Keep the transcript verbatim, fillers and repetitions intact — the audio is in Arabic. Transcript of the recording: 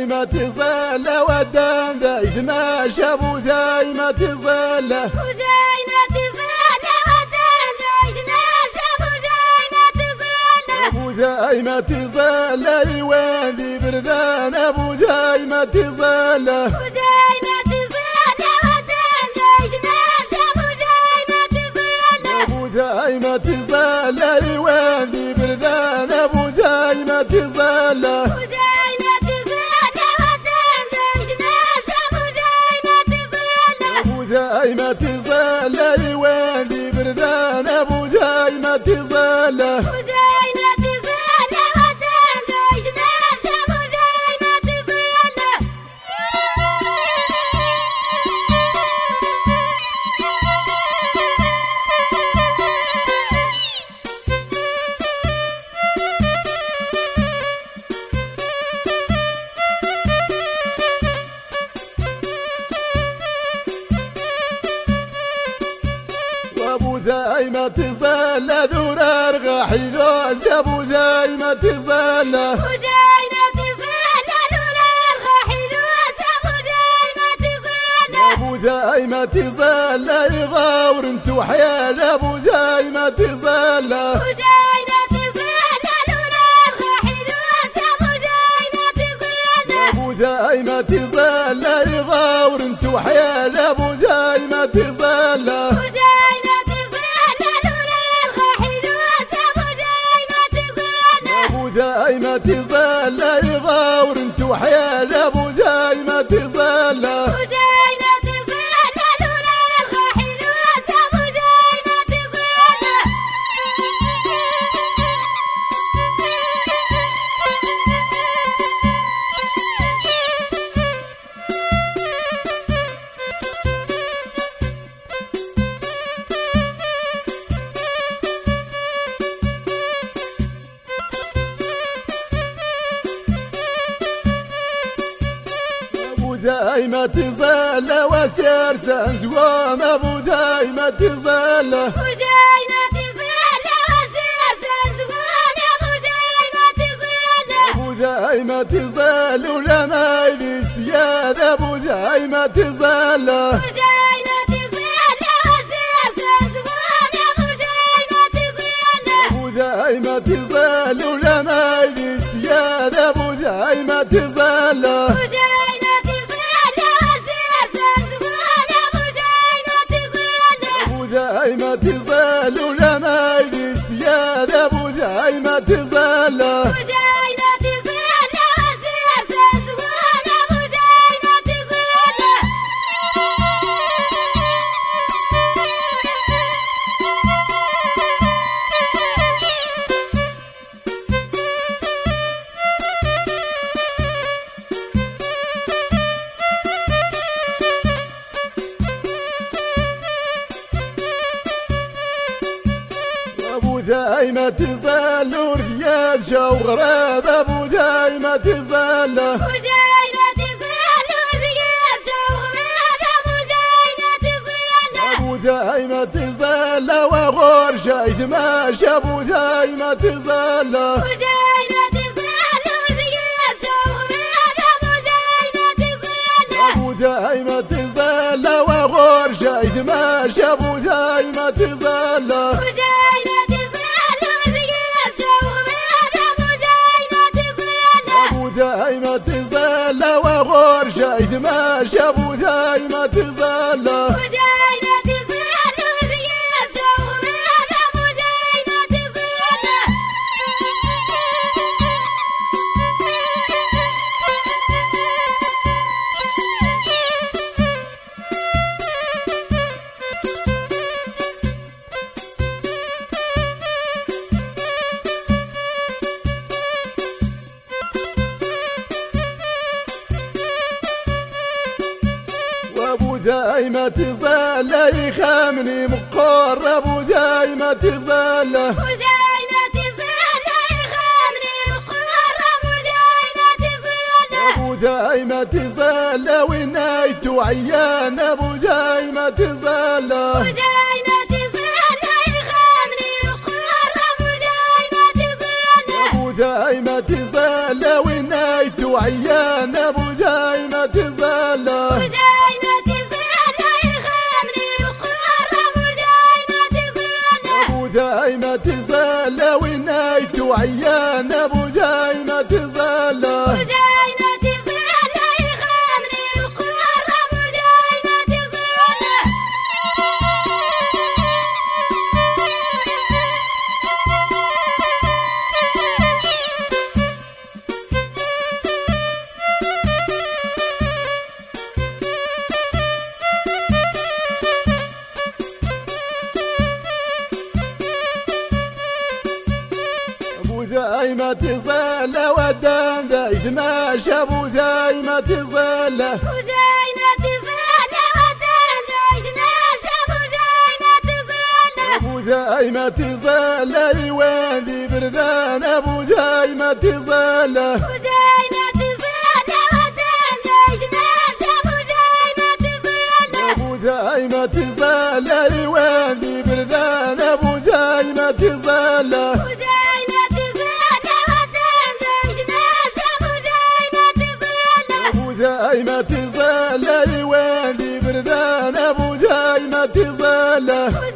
دايما تزال ودان ذايد ما شابو دايما تزال ودايما تزال ودان ذايد ما شابو دايما تزال ابو دايما تزال ايوان ذي بردان ابو دايما تزال ودايما تزال ودان ذايد ما شابو دايما تزال ابو دايما تزال ايوان ذي بردان ابو دايما تزال ودايما تزال ودان ذايد ما شابو دايما تزال ابو دايما تزال ايوان ذي بردان ابو دايما تزال ودايما تزال ودان ذايد ما شابو دايما تزال ابو دايما تزال ذورار غاحي ذوز ابو دايما تزال ودايما تزال نور الراحي ذوز ابو دايما تزال ابو دايما تزال يغاور انتو حيال ابو دايما تزال ودايما تزال نور الراحي ذوز ابو دايما تزال ابو دايما تزال يغاور انتو حيال ابو دايما تزال ودايما تزال نور الراحي ذوز ابو دايما تزال ابو دايما تزال يغاور انتو حيال ابو دايما تزال ودايما تزال نور الراحي ذوز ابو دايما تزال ابو دايما تزال وسير سنزوام ابو دايما تزال ودايما تزال وزير زنزقوم ابو دايما تزال ابو دايما تزال ولما يدي استياد ابو دايما تزال ودايما تزال وزير زنزقوم ابو دايما تزال ابو دايما تزال ولما يدي استياد ابو دايما تزال ودايما تزال وزير زنزقوم ابو دايما تزال ابو دايما تزال ولما يدي استياد ابو دايما تزال ودايما تزال وزير زنزقوم ابو دايما تزال ابو دايما تزال ورياد شاو غراب ابو دايما تزال ودايما تزال ورياد شوغلاب ابو دايما تزال ابو دايما تزال وغور شايد ماش ابو دايما تزال ودايما تزال ورياد شوغلاب ابو دايما تزال ابو دايما تزال وغور شايد ماش ابو دايما تزال ودايما تزال ورياد شوغلاب ابو دايما تزال ابو دايما تزال وغور شايد ماش ابو دايما تزال ودايما تزال ورياد شوغلاب ابو دايما تزال وابو دايما تزال يخامني مقر ابو دايما تزال ودايما تزال يخامني مقر ابو دايما تزال ابو دايما تزال ونايت عيان ابو دايما تزال ودايما تزال يخامني مقر ابو دايما تزال ابو دايما تزال ونايت عيان ابو دايما تزال ونايت وعيان ابو دايما تزال ودايما تزال يغامري وقرب ودايما تزال دايما تزال ودان دايد ما شابو دايما تزال ودايما تزال ودان دايد ما شابو دايما تزال ابو دايما تزال ايوان ذي بردان ابو دايما تزال ودايما تزال ودان دايد ما شابو دايما تزال ابو دايما تزال ايوان ذي بردان ابو دايما تزال ودايما تزال ودان دايد ما شابو دايما تزال ابو دايما تزال ايوان ذي بردان ابو دايما تزال